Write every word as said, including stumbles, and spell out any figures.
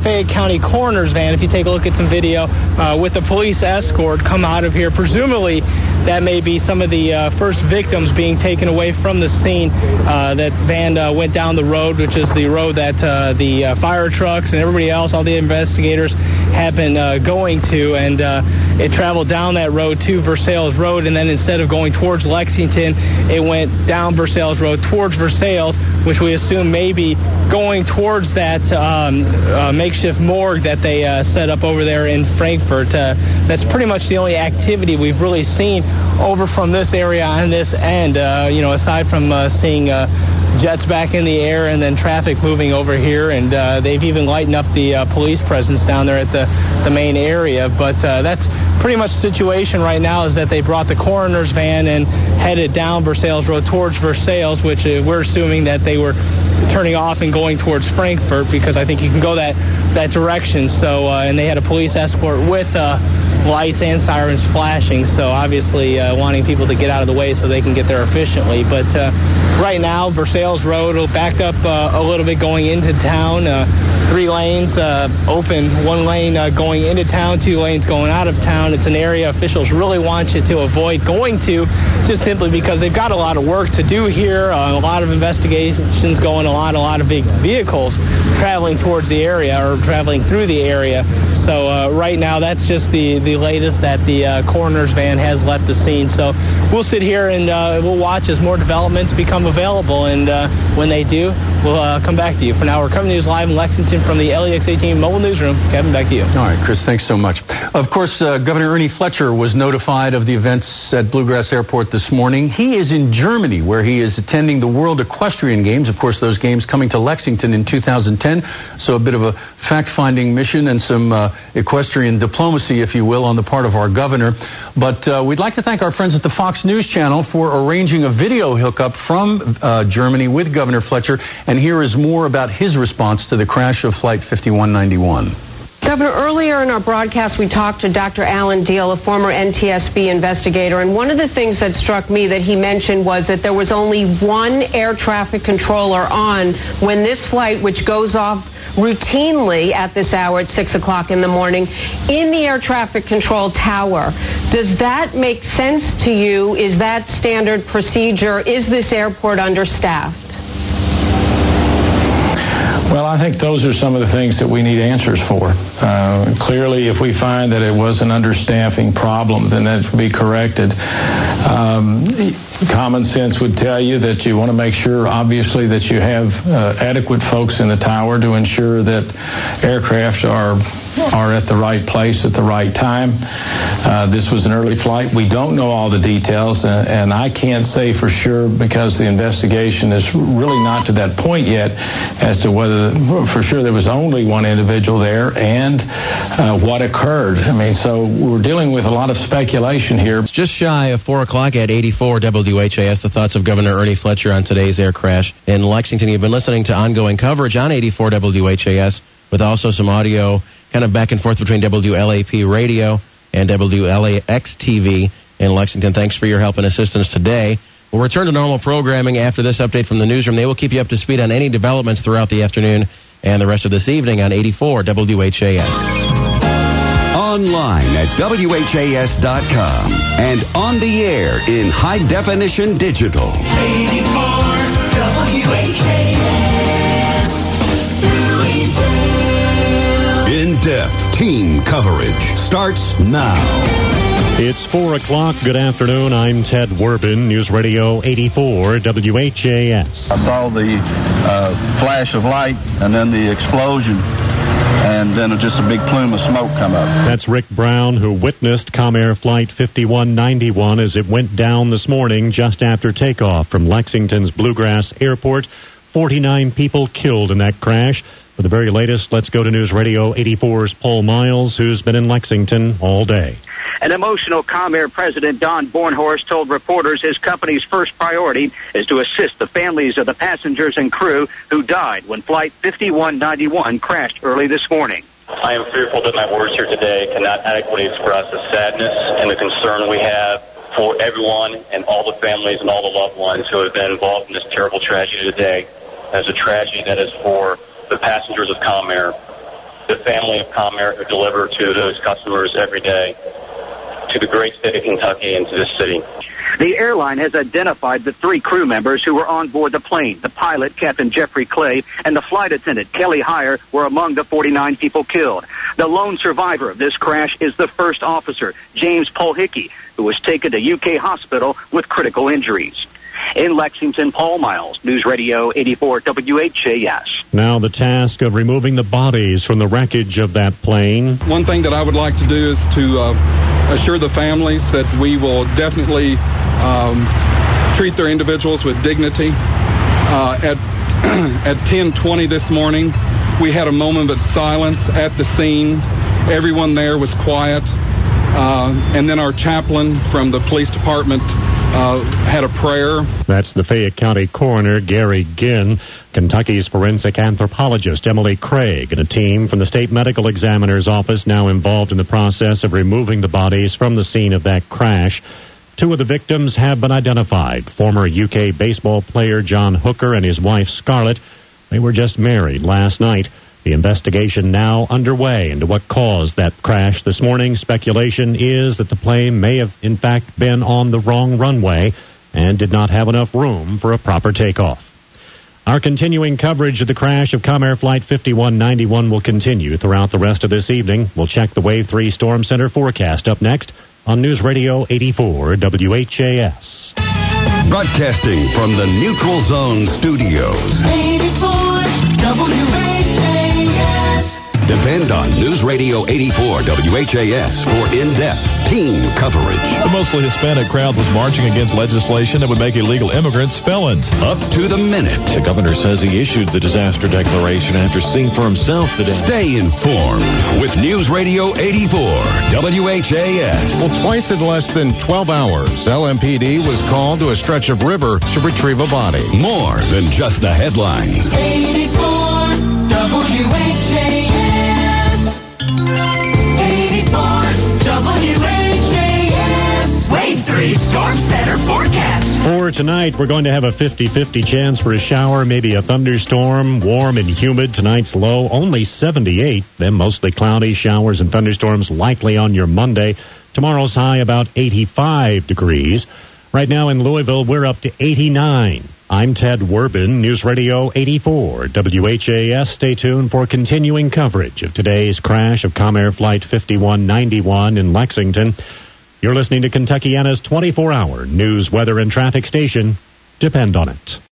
Fayette County Coroner's van, if you take a look at some video, uh, with a police escort come out of here. Presumably, that may be some of the uh, first victims being taken away from the scene. Uh, that van uh, went down the road, which is the road that uh, the uh, fire trucks and everybody else, all the investigators, have been uh, going to, and uh, it traveled down that road to Versailles Road, and then instead of going towards Lexington, it went down Versailles Road towards Versailles, which we assume may be going towards that um, uh, makeshift morgue that they uh, set up over there in Frankfort. Uh, that's pretty much the only activity we've really seen over from this area on this end, uh, you know, aside from uh, seeing uh, jets back in the air and then traffic moving over here, and uh, they've even lightened up the uh, police presence down there at the, the main area. But uh, that's pretty much the situation right now, is that they brought the coroner's van and headed down Versailles Road towards Versailles, which uh, we're assuming that they were turning off and going towards Frankfort, because I think you can go that, that direction. So, uh, and they had a police escort with uh, lights and sirens flashing, so obviously uh, wanting people to get out of the way so they can get there efficiently. But uh, right now, Versailles Road will back up uh, a little bit going into town. Uh, three lanes uh, open, one lane uh, going into town, two lanes going out of town. It's an area officials really want you to avoid going to, just simply because they've got a lot of work to do here, uh, a lot of investigations going on, a lot of big vehicles traveling towards the area or traveling through the area. So uh, right now, that's just the, the latest, that the uh, coroner's van has left the scene. So we'll sit here and uh, we'll watch as more developments become available. And uh, when they do, we'll uh, come back to you. For now, we're coming to you live in Lexington from the L E X eighteen Mobile Newsroom. Kevin, back to you. All right, Chris, thanks so much. Of course, uh, Governor Ernie Fletcher was notified of the events at Bluegrass Airport this morning. He is in Germany, where he is attending the World Equestrian Games. Of course, those games coming to Lexington in two thousand ten. So a bit of a fact-finding mission and some uh, equestrian diplomacy, if you will, on the part of our governor. But uh, we'd like to thank our friends at the Fox News Channel for arranging a video hookup from uh, Germany with Governor Fletcher. And here is more about his response to the crash of Flight fifty-one ninety-one. Governor, earlier in our broadcast, we talked to Doctor Alan Deal, a former N T S B investigator, and one of the things that struck me that he mentioned was that there was only one air traffic controller on when this flight, which goes off routinely at this hour at six o'clock in the morning, in the air traffic control tower. Does that make sense to you? Is that standard procedure? Is this airport understaffed? Well, I think those are some of the things that we need answers for. Uh, clearly, if we find that it was an understaffing problem, then that should be corrected. Um, common sense would tell you that you want to make sure, obviously, that you have uh, adequate folks in the tower to ensure that aircraft are are at the right place at the right time. Uh, this was an early flight. We don't know all the details, and, and I can't say for sure, because the investigation is really not to that point yet, as to whether for sure there was only one individual there and uh, what occurred. I mean, so we're dealing with a lot of speculation here. It's just shy of four o'clock at eighty-four W H A S. The thoughts of Governor Ernie Fletcher on today's air crash in Lexington. You've been listening to ongoing coverage on eighty-four W H A S, with also some audio kind of back and forth between W L A P Radio and W L A X T V in Lexington. Thanks for your help and assistance today. We'll return to normal programming after this update from the newsroom. They will keep you up to speed on any developments throughout the afternoon and the rest of this evening on eighty-four W H A S. Online at W H A S dot com and on the air in high definition digital. eighty-four W H A S. In-depth team coverage starts now. It's four o'clock. Good afternoon. I'm Ted Werbin, News Radio eighty-four W H A S. I saw the uh, flash of light and then the explosion, and then just a big plume of smoke come up. That's Rick Brown, who witnessed Comair Flight fifty-one ninety-one as it went down this morning just after takeoff from Lexington's Bluegrass Airport. forty-nine people killed in that crash. For the very latest, let's go to News Radio eighty-four's Paul Miles, who's been in Lexington all day. An emotional Comair president, Don Bornhorst, told reporters his company's first priority is to assist the families of the passengers and crew who died when Flight fifty-one ninety-one crashed early this morning. I am fearful that my words here today cannot adequately express the sadness and the concern we have for everyone and all the families and all the loved ones who have been involved in this terrible tragedy today. As a tragedy that is for the passengers of Comair, the family of Comair who deliver to those customers every day, to the great state of Kentucky and to this city. The airline has identified the three crew members who were on board the plane. The pilot, Captain Jeffrey Clay, and the flight attendant, Kelly Heyer, were among the forty-nine people killed. The lone survivor of this crash is the first officer, James Polhickey, who was taken to U K hospital with critical injuries. In Lexington, Paul Miles, News Radio eighty-four W H A S. Now the task of removing the bodies from the wreckage of that plane. One thing that I would like to do is to uh, assure the families that we will definitely um, treat their individuals with dignity. Uh, at at ten twenty this morning, we had a moment of silence at the scene. Everyone there was quiet. Uh, and then our chaplain from the police department uh, had a prayer. That's the Fayette County coroner, Gary Ginn, Kentucky's forensic anthropologist, Emily Craig, and a team from the state medical examiner's office now involved in the process of removing the bodies from the scene of that crash. Two of the victims have been identified. Former U K baseball player John Hooker and his wife Scarlett. They were just married last night. The investigation now underway into what caused that crash this morning. Speculation is that the plane may have, in fact, been on the wrong runway and did not have enough room for a proper takeoff. Our continuing coverage of the crash of Comair Flight fifty-one ninety-one will continue throughout the rest of this evening. We'll check the Wave three Storm Center forecast up next on News Radio eighty-four W H A S. Broadcasting from the Neutral Zone Studios. eighty-four W H A S. Depend on News Radio eighty-four W H A S for in-depth team coverage. The mostly Hispanic crowd was marching against legislation that would make illegal immigrants felons. Up to the minute. The governor says he issued the disaster declaration after seeing for himself today. Stay informed with News Radio eighty-four W H A S. Well, twice in less than twelve hours, L M P D was called to a stretch of river to retrieve a body. More than just the headlines. eighty-four W H A S. eighty-four W H A S. Wave three Storm Center forecast. For tonight, we're going to have a fifty-fifty chance for a shower, maybe a thunderstorm. Warm and humid. Tonight's low only seventy-eight. Then mostly cloudy, showers and thunderstorms likely on your Monday. Tomorrow's high about eighty-five degrees. Right now in Louisville, we're up to eighty-nine. I'm Ted Werbin, News Radio eighty-four W H A S. Stay tuned for continuing coverage of today's crash of Comair Flight fifty-one ninety-one in Lexington. You're listening to Kentuckiana's twenty-four hour news, weather, and traffic station. Depend on it.